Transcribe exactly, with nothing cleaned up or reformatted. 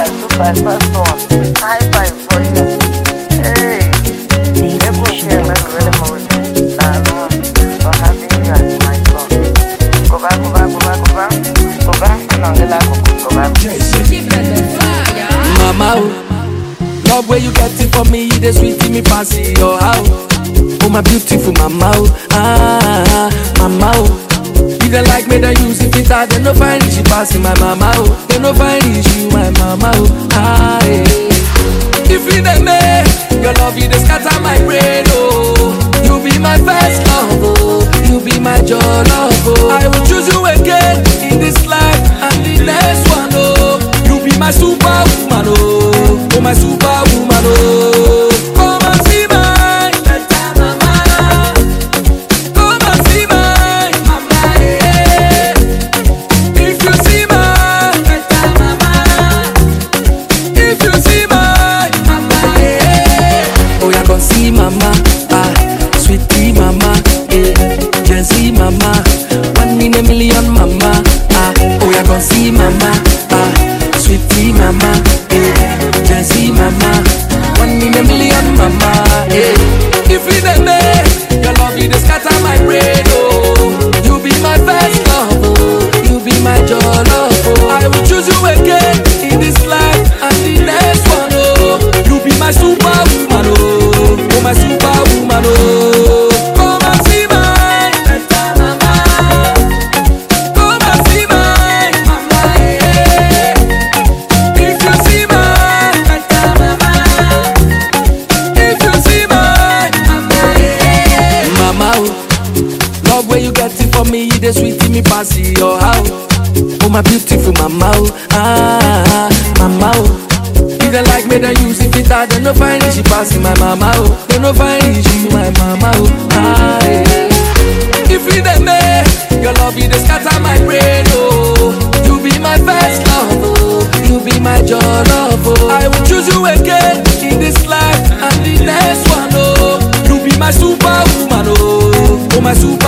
super, super, first one. High five for you. Hey, people here make really mood. Nah, no, for having you as my son. Go back, go back, go back, go back. Go back, and I'll let go back. Mama, oh, love where you get it for me, they sweet me pass it your house. Oh, my beautiful mama, oh, ah, mama, oh. You can like me, they use it, I they no find it, she passing my mama, oh. They no find it, you my mama, oh, ah, yeah. If you the me, your love, you just scatter my brain, oh. You be my first love, oh. You be my joy, love, oh. I will choose you again in this life and the next one, oh. You be my superwoman, oh. Oh, my superwoman, oh. Come and see my better mama. Come and see my mama, yeah. If you see my better mama, if you see my mama, yeah. Oh, yeah, come see mama, ah, sweetie mama, yeah. Can see mama, one in a million mama, ah. Oh, yeah, come see mama, ah, sweetie mama, yeah. Can see mama, one in a million mama, yeah. If you the me, your love you just scatter my brain, oh. You be my best love, oh. You be my joy, love, oh. I will choose you again in this life and the next one, oh. You be my superwoman, oh. Oh, my superwoman, oh. Come and see my better mama. Come and see my mama, yeah. If you see my better mama, if you see my mama, yeah. Mama, oh, love where you get it for me, they sweet me pass it your house. Oh, my beautiful mama, oh, ah, mama, oh. You can like me, then use it, I don't know find it, she passing my mama, oh. Don't know find it, she my mama, oh, ah, yeah. If you the me, your love, you just scatter my brain, oh. You be my first love, oh. You be my joy, love, oh. I will choose you again in this life and the next one, oh. You be my superwoman, oh. Oh, my super